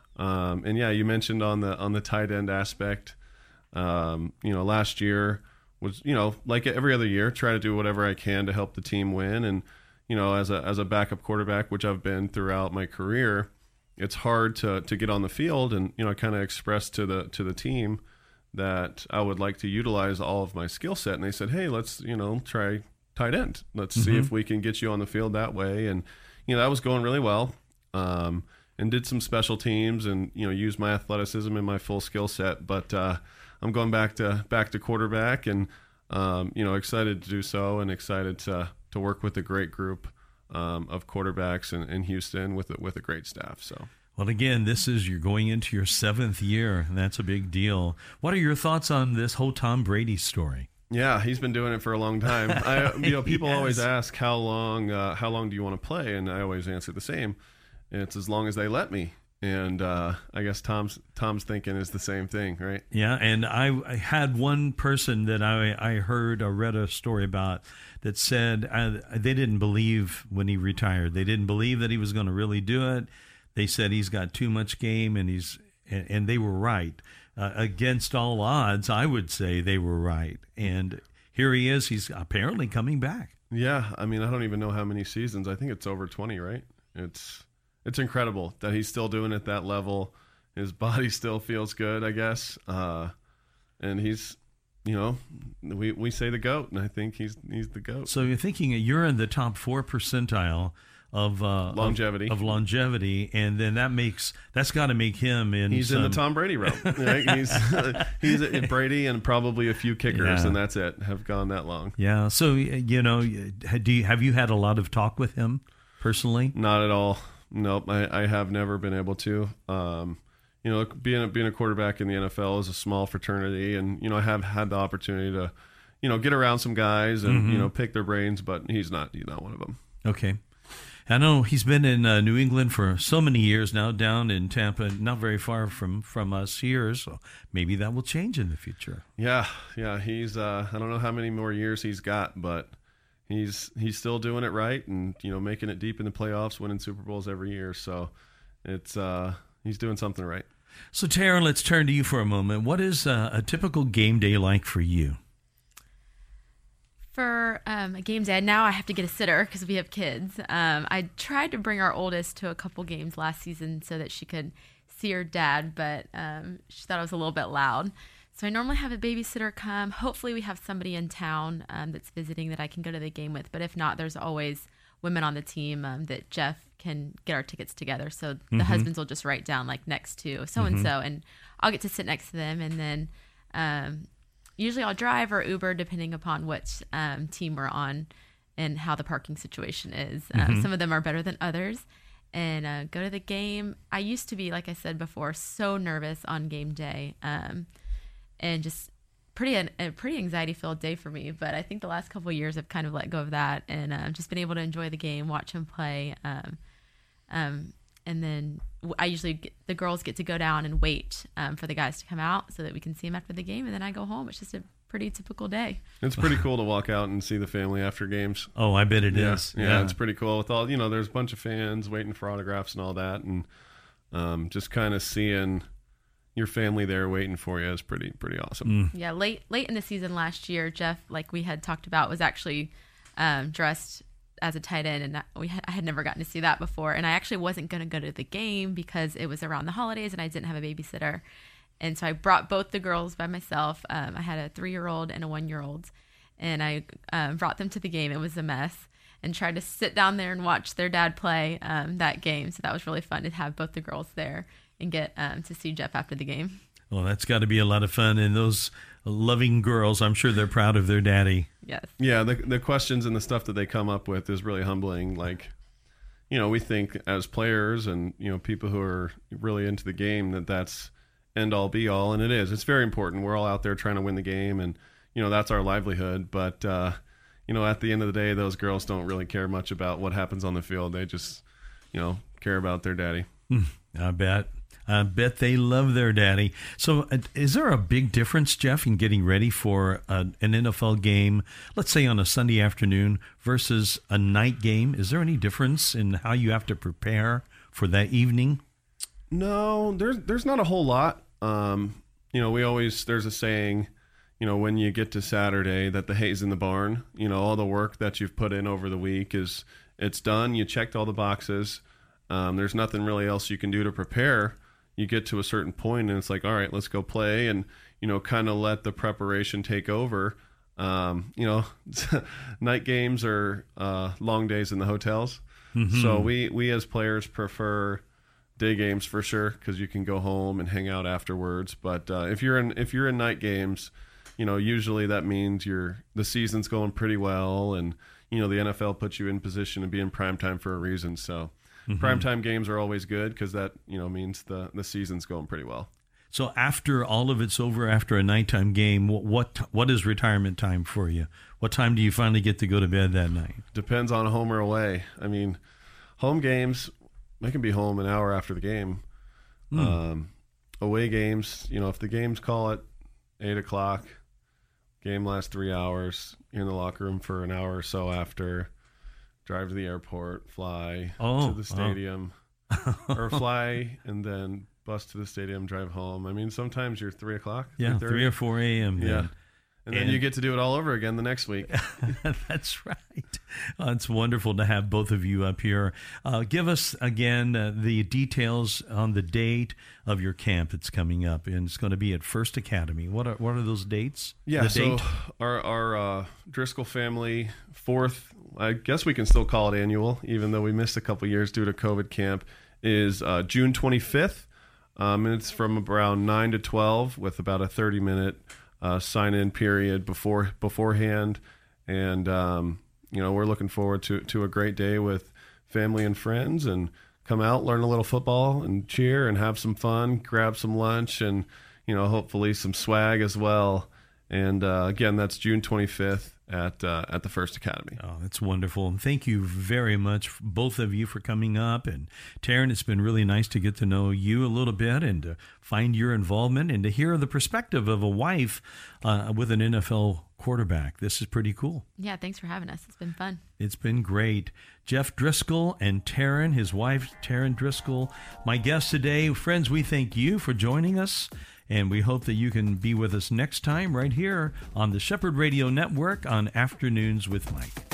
Um, and yeah, you mentioned on the on the tight end aspect. Um, you know, last year was you know like every other year, try to do whatever I can to help the team win. And you know, as a as a backup quarterback, which I've been throughout my career, it's hard to to get on the field. And you know, I kind of expressed to the to the team that I would like to utilize all of my skill set. And they said, hey, let's you know try tight end. Let's mm-hmm. see if we can get you on the field that way. And, you know, that was going really well. Um, and did some special teams and, you know, used my athleticism and my full skill set. But uh, I'm going back to back to quarterback and, um, you know, excited to do so and excited to to work with a great group um, of quarterbacks in, in Houston with a, with a great staff. So. Well, again, this is you're going into your seventh year, and that's a big deal. What are your thoughts on this whole Tom Brady story? Yeah, he's been doing it for a long time. I, you know, people yes. always ask how long, uh, how long do you want to play, and I always answer the same. It's as long as they let me. And uh, I guess Tom's Tom's thinking is the same thing, right? Yeah, and I, I had one person that I I heard or read a story about that said uh, they didn't believe when he retired. They didn't believe that he was going to really do it. They said he's got too much game, and he's and, and they were right. Uh, against all odds, I would say they were right. And here he is. He's apparently coming back. Yeah. I mean, I don't even know how many seasons. I think it's over twenty, right? It's it's incredible that he's still doing it at that level. His body still feels good, I guess. Uh, and he's, you know, we, we say the GOAT, and I think he's he's the GOAT. So you're thinking you're in the top four percentile of uh, longevity of, of longevity, and then that makes that's got to make him in. He's some, in the Tom Brady realm. Right? He's he's a, Brady and probably a few kickers, Yeah. and that's it. Have gone that long. Yeah. So you know, do you, have you had a lot of talk with him personally? Not at all. Nope. I, I have never been able to. Um, you know, being a, being a quarterback in the N F L is a small fraternity, and you know, I have had the opportunity to, you know, get around some guys and Mm-hmm. you know, pick their brains, but he's not he's not one of them. Okay. I know he's been in uh, New England for so many years now, down in Tampa, not very far from, from us here, so maybe that will change in the future. Yeah, yeah. He's uh, I don't know how many more years he's got, but he's he's still doing it right, and you know, making it deep in the playoffs, winning Super Bowls every year. So it's uh, he's doing something right. So Tara, let's turn to you for a moment. What is uh, a typical game day like for you? For um, a game day, now I have to get a sitter because we have kids. Um, I tried to bring our oldest to a couple games last season so that she could see her dad, but um, she thought it was a little bit loud. So I normally have a babysitter come. Hopefully we have somebody in town um, that's visiting that I can go to the game with. But if not, there's always women on the team um, that Jeff can get our tickets together. So the Mm-hmm. husbands will just write down like next to so-and-so, and I'll get to sit next to them. And then um, usually I'll drive or Uber depending upon which um, team we're on and how the parking situation is. Um, some of them are better than others. And uh, go to the game. I used to be, like I said before, so nervous on game day. Um, and just pretty a pretty anxiety-filled day for me. But I think the last couple of years I've kind of let go of that and uh, just been able to enjoy the game, watch him play. Um, um, and then I usually get, the girls get to go down and wait um, for the guys to come out so that we can see them after the game, and then I go home. It's just a pretty typical day. It's pretty cool to walk out and see the family after games. Oh, I bet it yeah, is. yeah, it's pretty cool with all, you know, there's a bunch of fans waiting for autographs and all that, and um, just kind of seeing your family there waiting for you is pretty pretty awesome. Yeah, late late in the season last year, Jeff, like we had talked about, was actually um, dressed as a tight end, and we had, I had never gotten to see that before. And I actually wasn't going to go to the game because it was around the holidays and I didn't have a babysitter. And so I brought both the girls by myself. Um, I had a three-year-old and a one-year-old, and I um, brought them to the game. It was a mess, and tried to sit down there and watch their dad play um, that game. So that was really fun to have both the girls there and get um, to see Jeff after the game. Well, that's got to be a lot of fun. And those loving girls, I'm sure they're proud of their daddy. Yes. Yeah, the the questions and the stuff that they come up with is really humbling. Like, you know, we think as players and, you know, people who are really into the game that that's end all be all, and it is. It's very important. We're all out there trying to win the game, and, you know, that's our livelihood. But, uh, you know, at the end of the day, those girls don't really care much about what happens on the field. They just, you know, care about their daddy. I bet. I bet they love their daddy. So uh, is there a big difference, Jeff, in getting ready for uh, an N F L game, let's say on a Sunday afternoon versus a night game? Is there any difference in how you have to prepare for that evening? No, there's there's not a whole lot. Um, you know, we always, there's a saying, you know, when you get to Saturday, that the hay's in the barn. You know, all the work that you've put in over the week is, it's done. You checked all the boxes. Um, there's nothing really else you can do to prepare. You get to a certain point and it's like, all right, let's go play, and, you know, kind of let the preparation take over. Um, you know, night games are uh, long days in the hotels. Mm-hmm. So we, we as players prefer day games for sure, because you can go home and hang out afterwards. But uh, if you're in if you're in night games, you know, usually that means you're the season's going pretty well, and, you know, the N F L puts you in position to be in prime time for a reason. So mm-hmm. primetime games are always good because that, you know, means the, the season's going pretty well. So after all of it's over, after a nighttime game, what what is retirement time for you? What time do you finally get to go to bed that night? Depends on home or away. I mean, home games, I can be home an hour after the game. Mm. Um, away games, you know, if the games call at eight o'clock, game lasts three hours, you're in the locker room for an hour or so after, drive to the airport, fly oh, to the stadium, oh. or fly and then bus to the stadium, drive home. I mean, sometimes you're three o'clock. Yeah, three or four a.m. Yeah. And then And- you get to do it all over again the next week. That's right. Uh, it's wonderful to have both of you up here. Uh, give us, again, uh, the details on the date of your camp that's coming up, and it's going to be at First Academy. What are what are those dates? Yeah, The so date? our, our uh, Driscoll family fourth, I guess we can still call it annual, even though we missed a couple years due to COVID camp, is uh, June twenty-fifth. Um, and it's from around nine to twelve with about a thirty-minute uh, sign-in period before beforehand. And, um, you know, we're looking forward to, to a great day with family and friends, and come out, learn a little football and cheer and have some fun, grab some lunch, and, you know, hopefully some swag as well. And, uh, again, that's June twenty-fifth at uh, at the First Academy. Oh, that's wonderful. And thank you very much, both of you, for coming up. And Taryn, it's been really nice to get to know you a little bit and to find your involvement and to hear the perspective of a wife uh, with an N F L quarterback. This is pretty cool. Yeah, thanks for having us. It's been fun. It's been great. Jeff Driscoll and Taryn, his wife, Taryn Driscoll, my guests today. Friends, we thank you for joining us, and we hope that you can be with us next time right here on the Shepherd Radio Network on Afternoons with Mike.